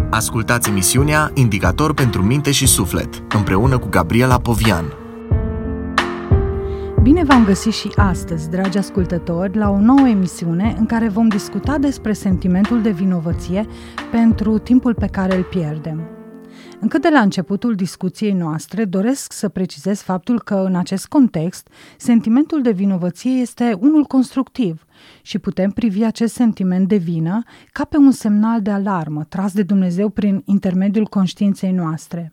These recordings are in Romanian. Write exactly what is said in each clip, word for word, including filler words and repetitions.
Ascultați emisiunea Indicator pentru minte și suflet, împreună cu Gabriela Povian. Bine v-am găsit și astăzi, dragi ascultători, la o nouă emisiune în care vom discuta despre sentimentul de vinovăție pentru timpul pe care îl pierdem. Încă de la începutul discuției noastre, doresc să precizez faptul că, în acest context, sentimentul de vinovăție este unul constructiv și putem privi acest sentiment de vină ca pe un semnal de alarmă tras de Dumnezeu prin intermediul conștiinței noastre.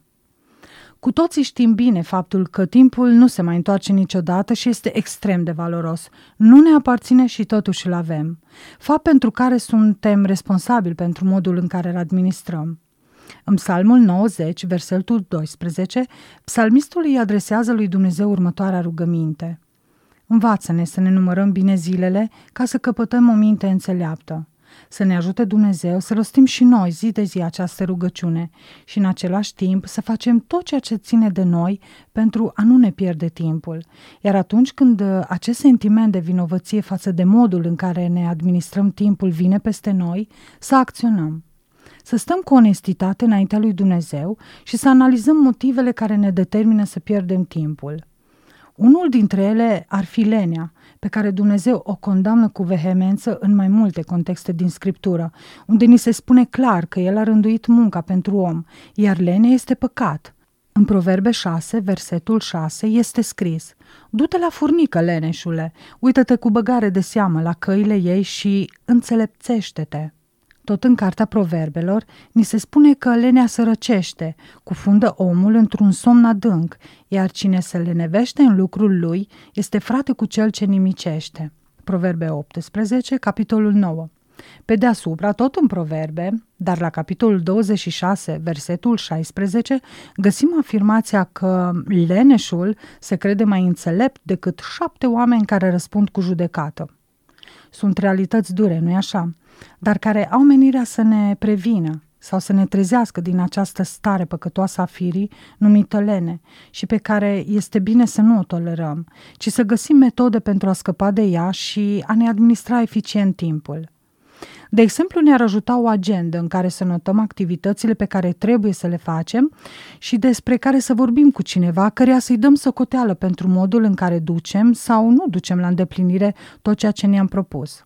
Cu toții știm bine faptul că timpul nu se mai întoarce niciodată și este extrem de valoros. Nu ne aparține și totuși îl avem. Fapt pentru care suntem responsabili pentru modul în care îl administrăm. În Psalmul nouăzeci, versetul doisprezece, psalmistul îi adresează lui Dumnezeu următoarea rugăminte. Învață-ne să ne numărăm bine zilele ca să căpătăm o minte înțeleaptă. Să ne ajute Dumnezeu să rostim și noi zi de zi această rugăciune și în același timp să facem tot ceea ce ține de noi pentru a nu ne pierde timpul. Iar atunci când acest sentiment de vinovăție față de modul în care ne administrăm timpul vine peste noi, să acționăm. Să stăm cu onestitate înaintea lui Dumnezeu și să analizăm motivele care ne determină să pierdem timpul. Unul dintre ele ar fi lenea, pe care Dumnezeu o condamnă cu vehemență în mai multe contexte din Scriptură, unde ni se spune clar că El a rânduit munca pentru om, iar lenea este păcat. În Proverbe șase, versetul șase, este scris: Du-te la furnică, leneșule, uită-te cu băgare de seamă la căile ei și înțelepțește-te. Tot în cartea Proverbelor, ni se spune că lenea sărăcește, cufundă omul într-un somn adânc, iar cine se lenevește în lucrul lui este frate cu cel ce nimicește. Proverbe optsprezece, capitolul nouă. Pe deasupra, tot în Proverbe, dar la capitolul douăzeci și șase, versetul șaisprezece, găsim afirmația că leneșul se crede mai înțelept decât șapte oameni care răspund cu judecată. Sunt realități dure, nu-i așa? Dar care au menirea să ne prevină sau să ne trezească din această stare păcătoasă a firii numită lene și pe care este bine să nu o tolerăm, ci să găsim metode pentru a scăpa de ea și a ne administra eficient timpul. De exemplu, ne-ar ajuta o agendă în care să notăm activitățile pe care trebuie să le facem și despre care să vorbim cu cineva, căreia să-i dăm socoteală pentru modul în care ducem sau nu ducem la îndeplinire tot ceea ce ne-am propus.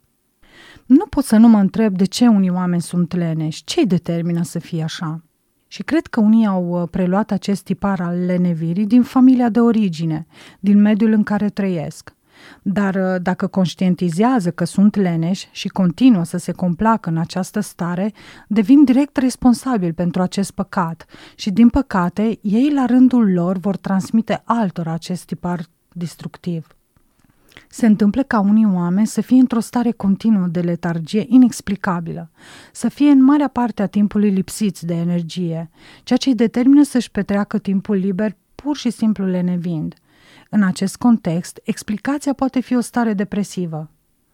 Nu pot să nu mă întreb de ce unii oameni sunt leneși, ce îi determină să fie așa. Și cred că unii au preluat acest tipar al lenevirii din familia de origine, din mediul în care trăiesc. Dar dacă conștientizează că sunt leneși și continuă să se complacă în această stare, devin direct responsabili pentru acest păcat și, din păcate, ei la rândul lor vor transmite altora acest tipar destructiv. Se întâmplă ca unii oameni să fie într-o stare continuă de letargie inexplicabilă, să fie în marea parte a timpului lipsiți de energie, ceea ce îi determină să-și petreacă timpul liber pur și simplu lenevind. În acest context, explicația poate fi o stare depresivă.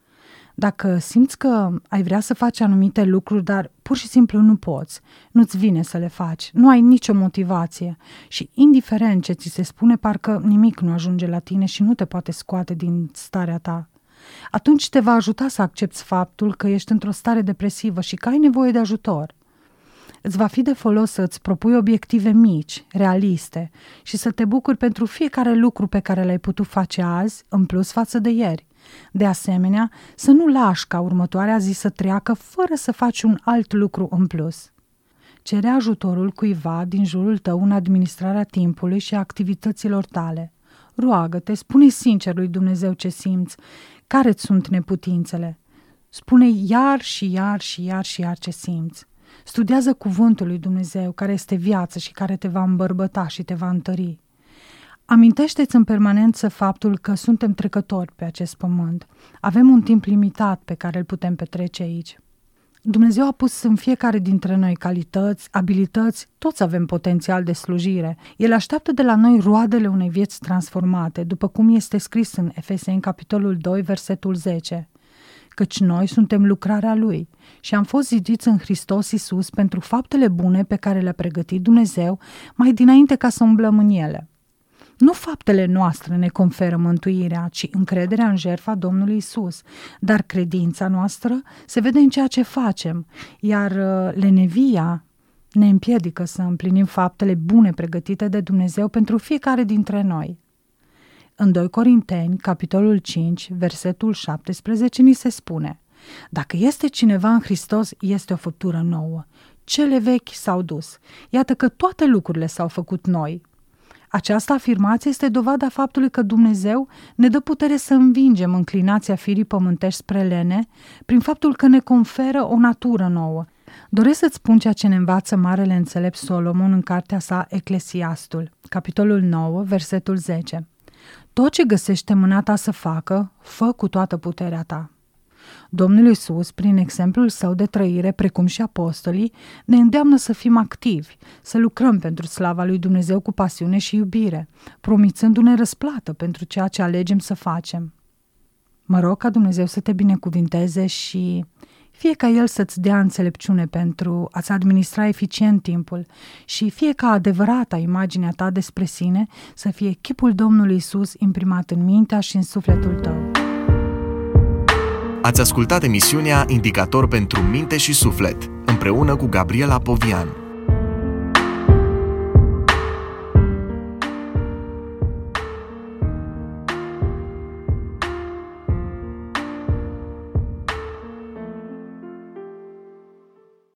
Dacă simți că ai vrea să faci anumite lucruri, dar pur și simplu nu poți, nu-ți vine să le faci, nu ai nicio motivație și, indiferent ce ți se spune, parcă nimic nu ajunge la tine și nu te poate scoate din starea ta, atunci te va ajuta să accepți faptul că ești într-o stare depresivă și că ai nevoie de ajutor. Îți va fi de folos să îți propui obiective mici, realiste și să te bucuri pentru fiecare lucru pe care l-ai putut face azi, în plus față de ieri. De asemenea, să nu lași ca următoarea zi să treacă fără să faci un alt lucru în plus. Cere ajutorul cuiva din jurul tău în administrarea timpului și a activităților tale. Roagă-te, spune sincer lui Dumnezeu ce simți, care-ți sunt neputințele. Spune iar și iar și iar și iar ce simți. Studiază cuvântul lui Dumnezeu, care este viață și care te va îmbărbăta și te va întări. Amintește-ți în permanență faptul că suntem trecători pe acest pământ. Avem un timp limitat pe care îl putem petrece aici. Dumnezeu a pus în fiecare dintre noi calități, abilități, toți avem potențial de slujire. El așteaptă de la noi roadele unei vieți transformate, după cum este scris în Efeseni, capitolul doi, versetul zece. Căci noi suntem lucrarea Lui și am fost zidiți în Hristos Iisus pentru faptele bune pe care le-a pregătit Dumnezeu mai dinainte ca să umblăm în ele. Nu faptele noastre ne conferă mântuirea, ci încrederea în jertfa Domnului Iisus, dar credința noastră se vede în ceea ce facem, iar lenevia ne împiedică să împlinim faptele bune pregătite de Dumnezeu pentru fiecare dintre noi. În doi Corinteni, capitolul cinci, versetul șaptesprezece, ni se spune: dacă este cineva în Hristos, este o făptură nouă. Cele vechi s-au dus. Iată că toate lucrurile s-au făcut noi. Această afirmație este dovada faptului că Dumnezeu ne dă putere să învingem înclinația firii pământești spre lene prin faptul că ne conferă o natură nouă. Doresc să-ți spun ceea ce ne învață marele înțelept Solomon în cartea sa Eclesiastul, capitolul nouă, versetul zece. Tot ce găsește mâna ta să facă, fă cu toată puterea ta. Domnul Iisus, prin exemplul său de trăire, precum și apostolii, ne îndeamnă să fim activi, să lucrăm pentru slava lui Dumnezeu cu pasiune și iubire, promițându-ne răsplată pentru ceea ce alegem să facem. Mă rog ca Dumnezeu să te binecuvinteze și fie ca El să-ți dea înțelepciune pentru a-ți administra eficient timpul și fie ca adevărata imaginea ta despre sine să fie chipul Domnului Iisus imprimat în mintea și în sufletul tău. Ați ascultat emisiunea Indicator pentru minte și suflet, împreună cu Gabriela Povian.